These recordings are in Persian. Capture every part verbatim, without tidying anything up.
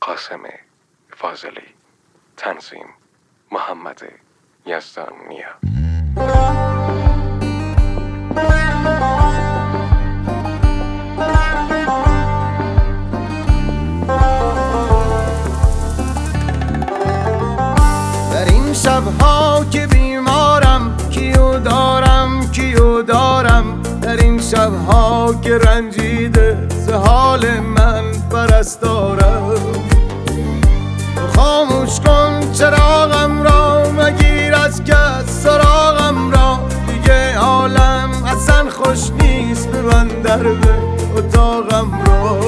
قاسم فاضلی، تنظیم محمد یزدانیا. در این شبها که بیمارم کیو دارم کیو دارم، در این شبها که رنجیده ز حال من پرستارم. خاموش کن چراغم را، مگیر از کس سراغم را، دیگه عالم اصلا خوش نیست، ببند در به اتاقم را.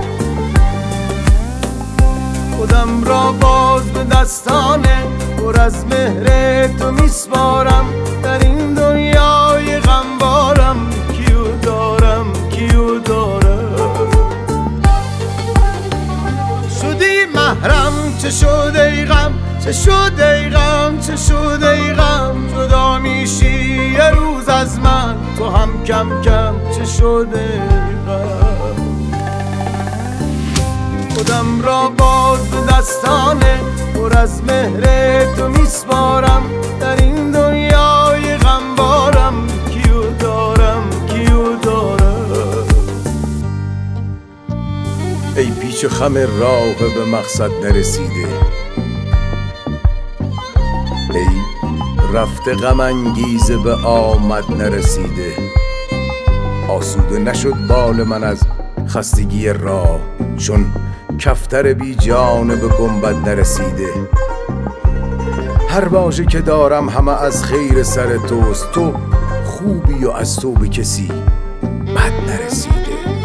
خودم را باز به دستانه پر از مهر تو میسپارم، در این دنیای غمبارم کیو دارم کیو دارم. شدی محرم چه شد ای غم، چه شد ای غم، چه شد ای غم، جدا میشی یه روز از من تو هم کم کم، چه شد ای غم. خودم را باز به دستانه پر از مهر تو میسپارم، در این دنیای غمبارم کیو دارم کیو دارم. ای پیچ و خم راه به مقصد نرسیده، ای رفته غم انگیزه به آمد نرسیده. آسوده نشد بال من از خستگی راه، چون کفتر بی جان به گنبد نرسیده. هر واژه که دارم همه از خیر سر توست، تو خوبی و از تو به کسی بد نرسیده.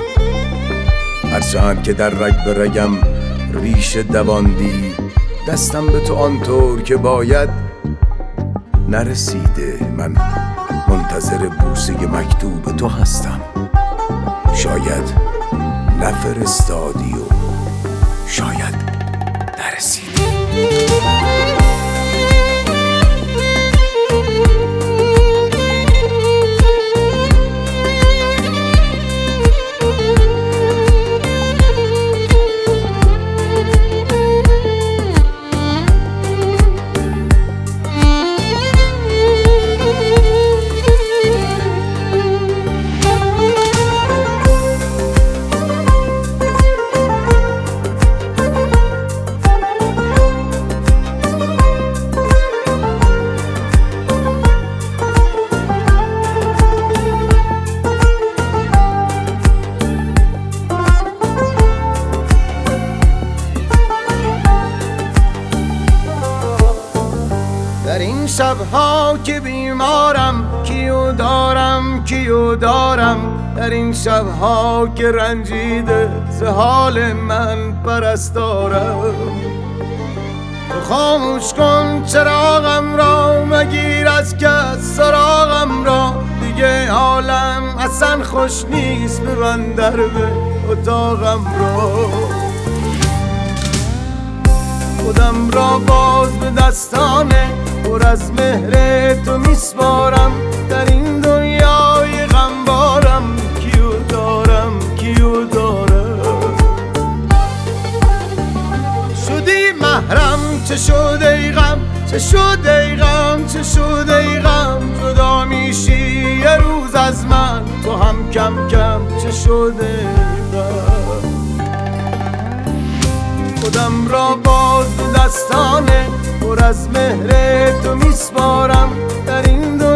هرچند که در رگ به رگم ریشه دواندی، دستم به تو آنطور که باید نرسیده. من منتظر بوسه مکتوب تو هستم، شاید نفرستادی و شاید نرسیدی. در این شبها که بیمارم کیو دارم کیو دارم، در این شبها که رنجیده ز حال من پرستارم. خاموش کن چراغم را، مگیر از کس سراغم را، دیگه عالم اصلا خوش نیست، ببند در به اتاقم را. خودم را باز به دستانه پر از مهر تو میسپارم، در این دنیای غمبارم کیو دارم کیو دارم. شدی محرم چه شد ای غم، چه شد ای غم، چه شد ای غم، جدا میشی یه روز از من تو هم کم کم، چه شد ای غم. خودم را باز به دستانه پر از مهر تو میسپارم، در این